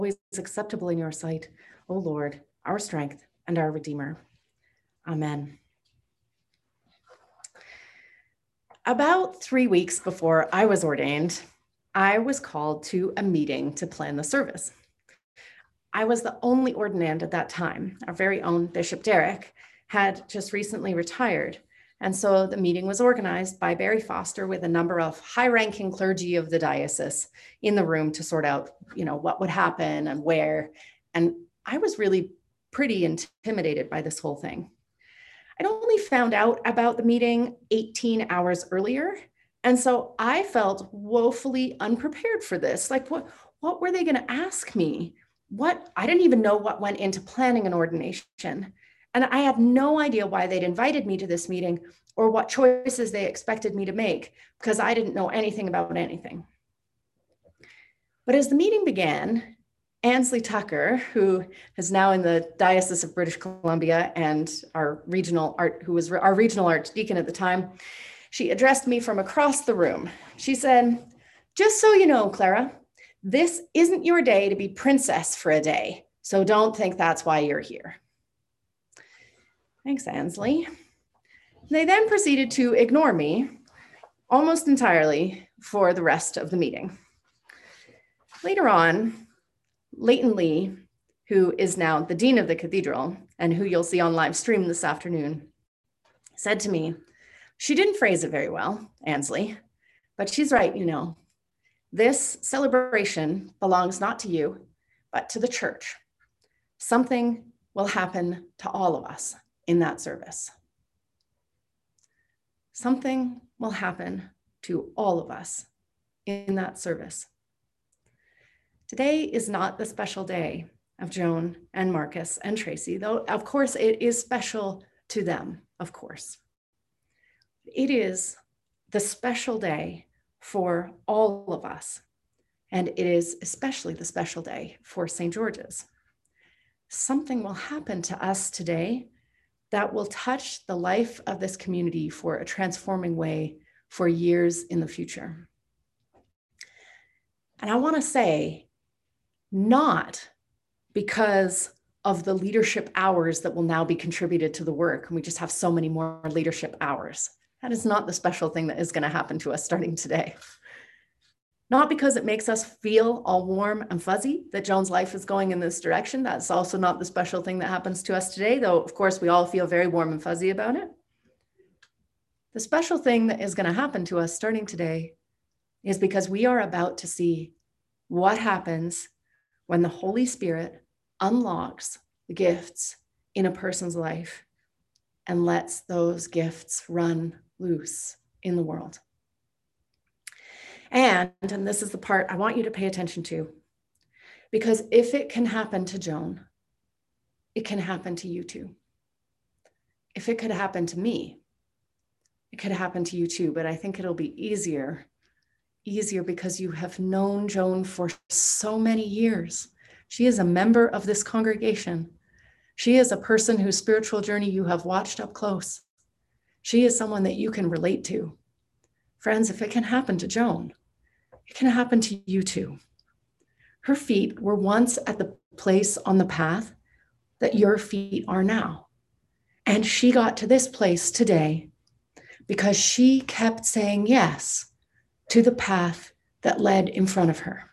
acceptable in your sight, O Lord, our strength and our Redeemer. Amen. About 3 weeks before I was ordained, I was called to a meeting to plan the service. I was the only ordinand at that time. Our very own Bishop Derek had just recently retired. And so the meeting was organized by Barry Foster with a number of high-ranking clergy of the diocese in the room to sort out, what would happen and where. And I was really pretty intimidated by this whole thing. I'd only found out about the meeting 18 hours earlier. And so I felt woefully unprepared for this. Like, what were they going to ask me? I didn't even know what went into planning an ordination. And I had no idea why they'd invited me to this meeting or what choices they expected me to make, because I didn't know anything about anything. But as the meeting began, Ansley Tucker, who is now in the Diocese of British Columbia and who was our regional archdeacon at the time, she addressed me from across the room. She said, "Just so you know, Clara, this isn't your day to be princess for a day, so don't think that's why you're here." Thanks, Ansley. They then proceeded to ignore me almost entirely for the rest of the meeting. Later on, Leighton Lee, who is now the dean of the cathedral and who you'll see on live stream this afternoon, said to me, "She didn't phrase it very well, Ansley, but she's right, This celebration belongs not to you, but to the church. Something will happen to all of us in that service. Something will happen to all of us in that service." Today is not the special day of Joan and Marcus and Tracy, though of course it is special to them, of course. It is the special day for all of us, and it is especially the special day for St. George's. Something will happen to us today that will touch the life of this community for a transforming way for years in the future. And I want to say, not because of the leadership hours that will now be contributed to the work, and we just have so many more leadership hours. That is not the special thing that is going to happen to us starting today. Not because it makes us feel all warm and fuzzy that Joan's life is going in this direction. That's also not the special thing that happens to us today, though of course we all feel very warm and fuzzy about it. The special thing that is going to happen to us starting today is because we are about to see what happens when the Holy Spirit unlocks the gifts in a person's life and lets those gifts run loose in the world. And this is the part I want you to pay attention to, because if it can happen to Joan, it can happen to you too. If it could happen to me, it could happen to you too, but I think it'll be easier because you have known Joan for so many years. She is a member of this congregation. She is a person whose spiritual journey you have watched up close. She is someone that you can relate to. Friends, if it can happen to Joan, it can happen to you too. Her feet were once at the place on the path that your feet are now. And she got to this place today because she kept saying yes to the path that led in front of her.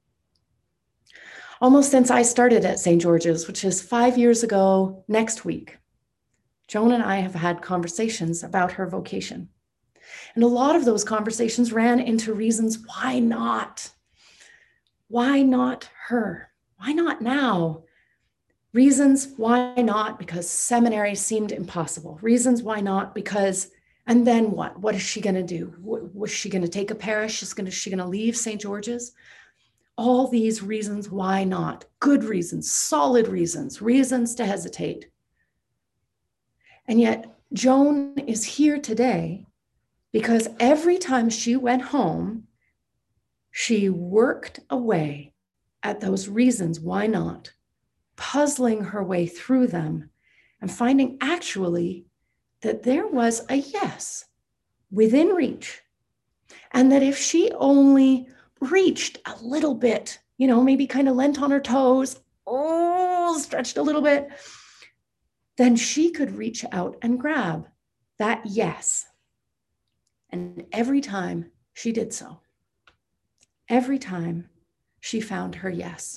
Almost since I started at St. George's, which is 5 years ago next week, Joan and I have had conversations about her vocation. And a lot of those conversations ran into reasons why not? Why not her? Why not now? Reasons why not? Because seminary seemed impossible. Reasons why not? Because, and then what? What is she going to do? Was she going to take a parish? Is she going to leave St. George's? All these reasons why not? Good reasons, solid reasons, reasons to hesitate. And yet Joan is here today because every time she went home, she worked away at those reasons why not, puzzling her way through them and finding actually that there was a yes within reach. And that if she only reached a little bit, maybe kind of leant on her toes, stretched a little bit, then she could reach out and grab that yes. And every time she did so, every time she found her yes.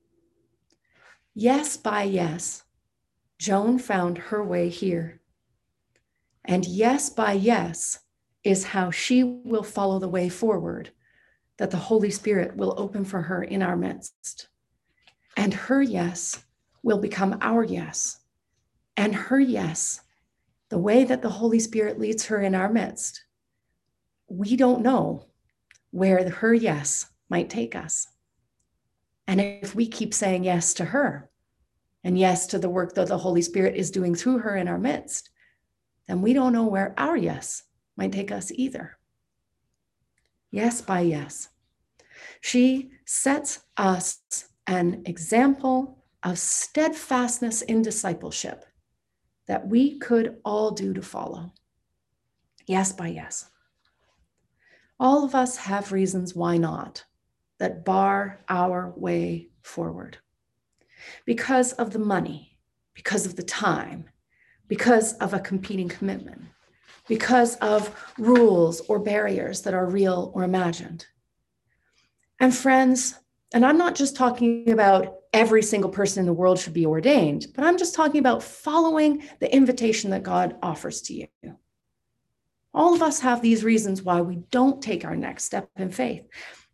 Yes by yes, Joan found her way here. And yes by yes is how she will follow the way forward that the Holy Spirit will open for her in our midst. And her yes will become our yes. And her yes, the way that the Holy Spirit leads her in our midst, we don't know where her yes might take us. And if we keep saying yes to her and yes to the work that the Holy Spirit is doing through her in our midst, then we don't know where our yes might take us either. Yes by yes. She sets us an example of steadfastness in discipleship that we could all do to follow. Yes by yes. All of us have reasons why not that bar our way forward. Because of the money, because of the time, because of a competing commitment, because of rules or barriers that are real or imagined. And friends, and I'm not just talking about every single person in the world should be ordained, but I'm just talking about following the invitation that God offers to you. All of us have these reasons why we don't take our next step in faith.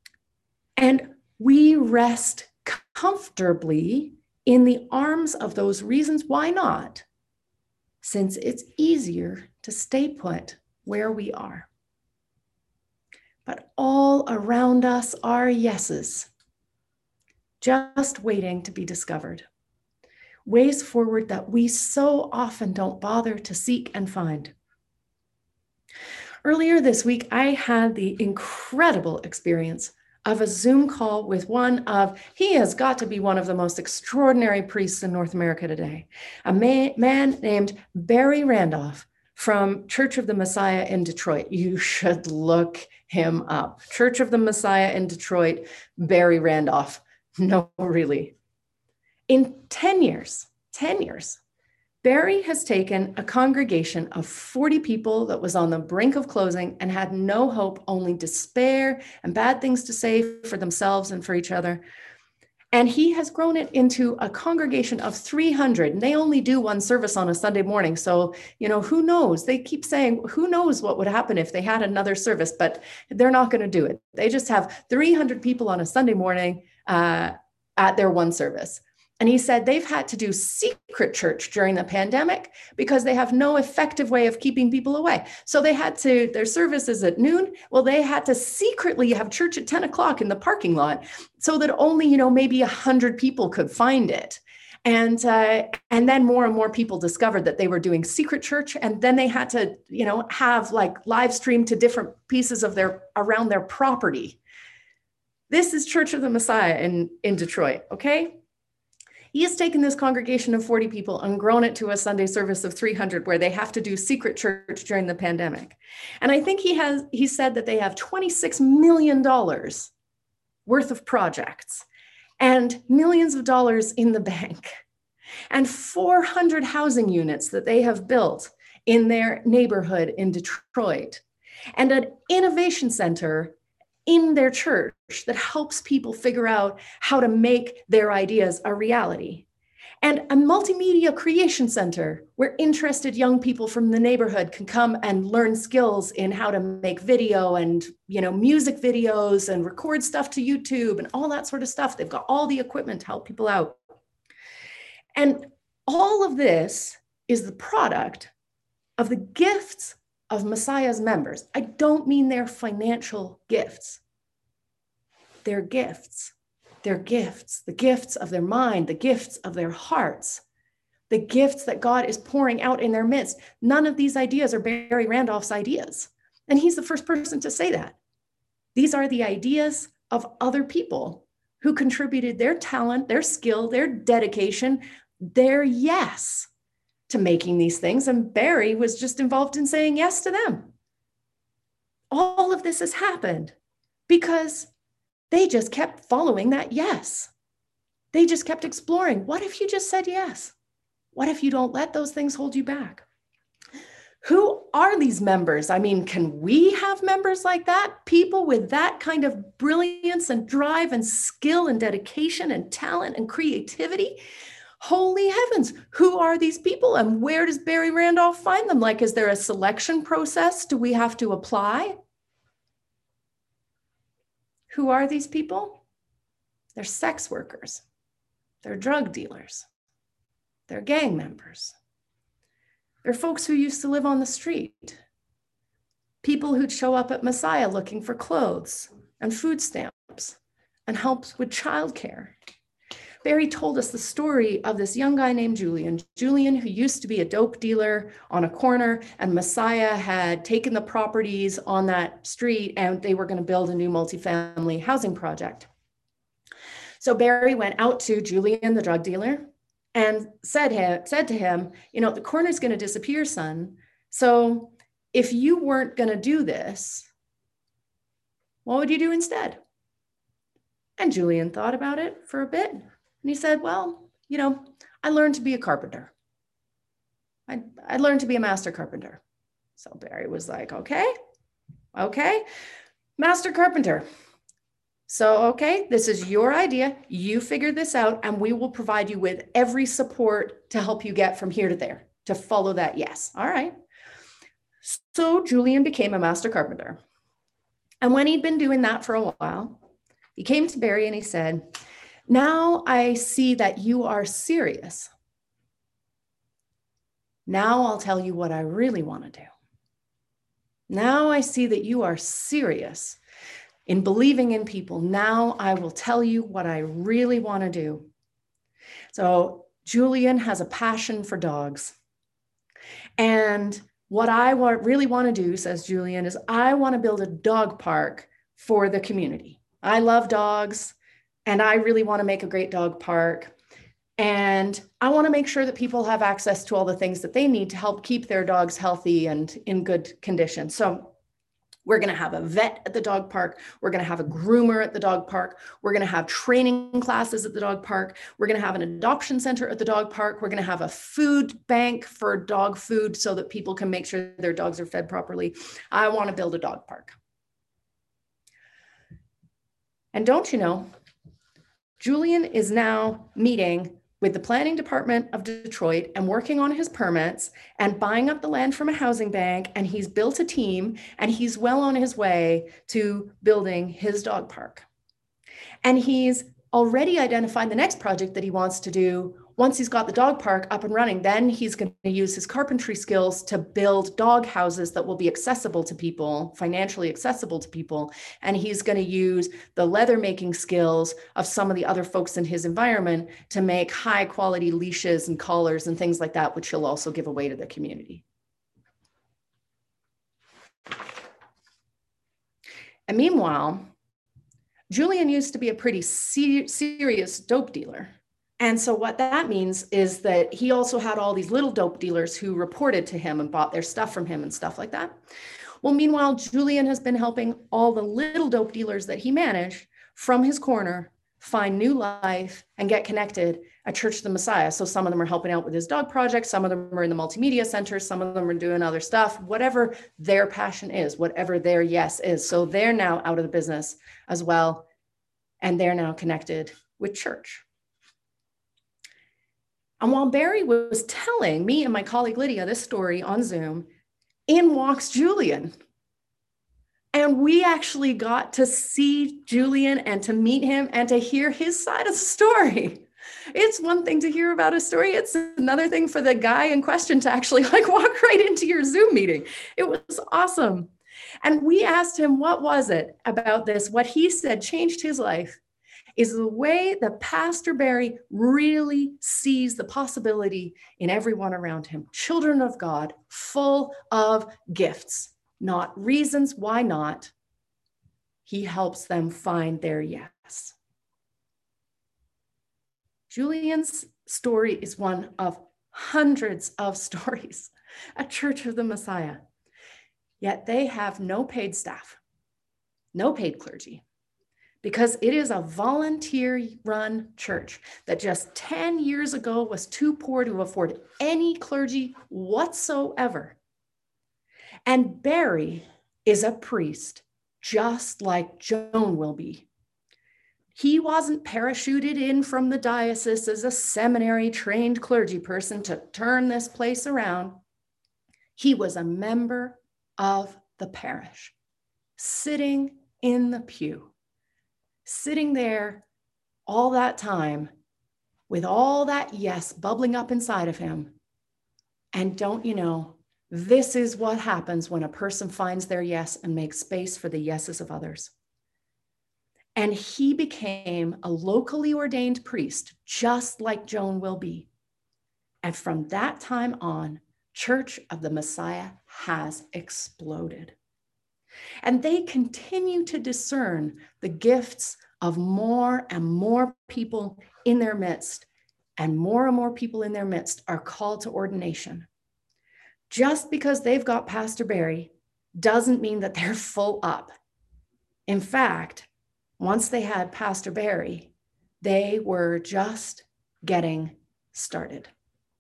And we rest comfortably in the arms of those reasons why not, since it's easier to stay put where we are. But all around us are yeses, just waiting to be discovered. Ways forward that we so often don't bother to seek and find. Earlier this week, I had the incredible experience of a Zoom call with he has got to be one of the most extraordinary priests in North America today, a man named Barry Randolph from Church of the Messiah in Detroit. You should look him up. Church of the Messiah in Detroit, Barry Randolph. No, really. In 10 years, Barry has taken a congregation of 40 people that was on the brink of closing and had no hope, only despair and bad things to say for themselves and for each other. And he has grown it into a congregation of 300, and they only do one service on a Sunday morning. So, who knows? They keep saying, who knows what would happen if they had another service, but they're not going to do it. They just have 300 people on a Sunday morning at their one service. And he said they've had to do secret church during the pandemic because they have no effective way of keeping people away. So their service is at noon. Well, they had to secretly have church at 10 o'clock in the parking lot so that only, maybe 100 people could find it. And then more and more people discovered that they were doing secret church. And then they had to, have live stream to different pieces of around their property. This is Church of the Messiah in Detroit, okay? He has taken this congregation of 40 people and grown it to a Sunday service of 300 where they have to do secret church during the pandemic. And I think he said that they have $26 million worth of projects and millions of dollars in the bank and 400 housing units that they have built in their neighborhood in Detroit and an innovation center in their church that helps people figure out how to make their ideas a reality. And a multimedia creation center where interested young people from the neighborhood can come and learn skills in how to make video and, music videos and record stuff to YouTube and all that sort of stuff. They've got all the equipment to help people out. And all of this is the product of the gifts of Messiah's members. I don't mean their financial gifts. Their gifts, the gifts of their mind, the gifts of their hearts, the gifts that God is pouring out in their midst. None of these ideas are Barry Randolph's ideas. And he's the first person to say that. These are the ideas of other people who contributed their talent, their skill, their dedication, their yes to making these things. And Barry was just involved in saying yes to them. All of this has happened because They just kept following that yes. They just kept exploring. What if you just said yes? What if you don't let those things hold you back? Who are these members? I mean, can we have members like that? People with that kind of brilliance and drive and skill and dedication and talent and creativity? Holy heavens, who are these people and where does Barry Randolph find them? Like, is there a selection process? Do we have to apply? Who are these people? They're sex workers. They're drug dealers. They're gang members. They're folks who used to live on the street. People who'd show up at Messiah looking for clothes and food stamps and help with childcare. Barry told us the story of this young guy named Julian. Julian, who used to be a dope dealer on a corner, and Messiah had taken the properties on that street and they were going to build a new multifamily housing project. So Barry went out to Julian, the drug dealer, and said to him, you know, the corner's going to disappear, son. So if you weren't going to do this, what would you do instead? And Julian thought about it for a bit. And he said, well, you know, I learned to be a carpenter. I learned to be a master carpenter. So Barry was like, okay, master carpenter. So, okay, this is your idea. You figure this out and we will provide you with every support to help you get from here to there, to follow that yes. All right. So Julian became a master carpenter. And when he'd been doing that for a while, he came to Barry and he said, now I see that you are serious. Now I'll tell you what I really want to do. Now I see that you are serious in believing in people. Now I will tell you what I really want to do. So Julian has a passion for dogs. And what I really want to do, says Julian, is I want to build a dog park for the community. I love dogs. And I really want to make a great dog park. And I want to make sure that people have access to all the things that they need to help keep their dogs healthy and in good condition. So we're going to have a vet at the dog park. We're going to have a groomer at the dog park. We're going to have training classes at the dog park. We're going to have an adoption center at the dog park. We're going to have a food bank for dog food so that people can make sure their dogs are fed properly. I want to build a dog park. And don't you know, Julian is now meeting with the planning department of Detroit and working on his permits and buying up the land from a housing bank. And he's built a team and he's well on his way to building his dog park. And he's already identified the next project that he wants to do. Once he's got the dog park up and running, then he's going to use his carpentry skills to build dog houses that will be accessible to people, financially accessible to people. And he's going to use the leather making skills of some of the other folks in his environment to make high quality leashes and collars and things like that, which he'll also give away to the community. And meanwhile, Julian used to be a pretty serious dope dealer. And so what that means is that he also had all these little dope dealers who reported to him and bought their stuff from him and stuff like that. Well, meanwhile, Julian has been helping all the little dope dealers that he managed from his corner find new life and get connected at Church of the Messiah. So some of them are helping out with his dog project. Some of them are in the multimedia center. Some of them are doing other stuff, whatever their passion is, whatever their yes is. So they're now out of the business as well. And they're now connected with church. And while Barry was telling me and my colleague Lydia this story on Zoom, in walks Julian. And we actually got to see Julian and to meet him and to hear his side of the story. It's one thing to hear about a story. It's another thing for the guy in question to actually walk right into your Zoom meeting. It was awesome. And we asked him, what was it about this? What he said changed his life is the way that Pastor Barry really sees the possibility in everyone around him. Children of God, full of gifts, not reasons why not. He helps them find their yes. Julian's story is one of hundreds of stories at Church of the Messiah. Yet they have no paid staff, no paid clergy, because it is a volunteer-run church that just 10 years ago was too poor to afford any clergy whatsoever. And Barry is a priest, just like Joan will be. He wasn't parachuted in from the diocese as a seminary-trained clergy person to turn this place around. He was a member of the parish, sitting in the pew, sitting there all that time with all that yes bubbling up inside of him. And don't you know, this is what happens when a person finds their yes and makes space for the yeses of others. And he became a locally ordained priest, just like Joan will be. And from that time on, Church of the Messiah has exploded. And they continue to discern the gifts of more and more people in their midst, and more people in their midst are called to ordination. Just because they've got Pastor Barry doesn't mean that they're full up. In fact, once they had Pastor Barry, they were just getting started.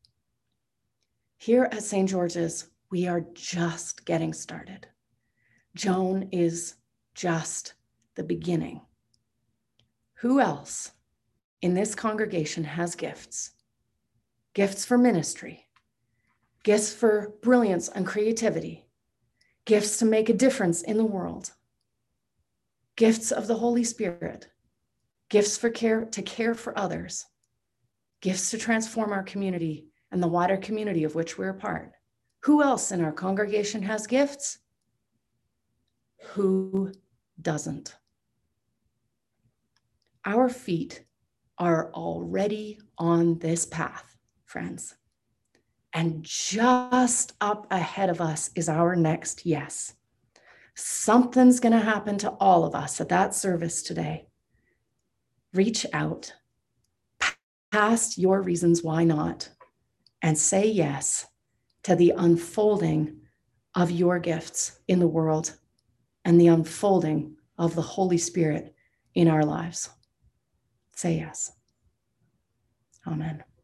Here at St. George's, we are just getting started. Joan is just the beginning. Who else in this congregation has gifts? Gifts for ministry, gifts for brilliance and creativity, gifts to make a difference in the world, gifts of the Holy Spirit, gifts for to care for others, gifts to transform our community and the wider community of which we're a part. Who else in our congregation has gifts? Who doesn't? Our feet are already on this path, friends. And just up ahead of us is our next yes. Something's going to happen to all of us at that service today. Reach out past your reasons why not, and say yes to the unfolding of your gifts in the world and the unfolding of the Holy Spirit in our lives. Say yes. Amen.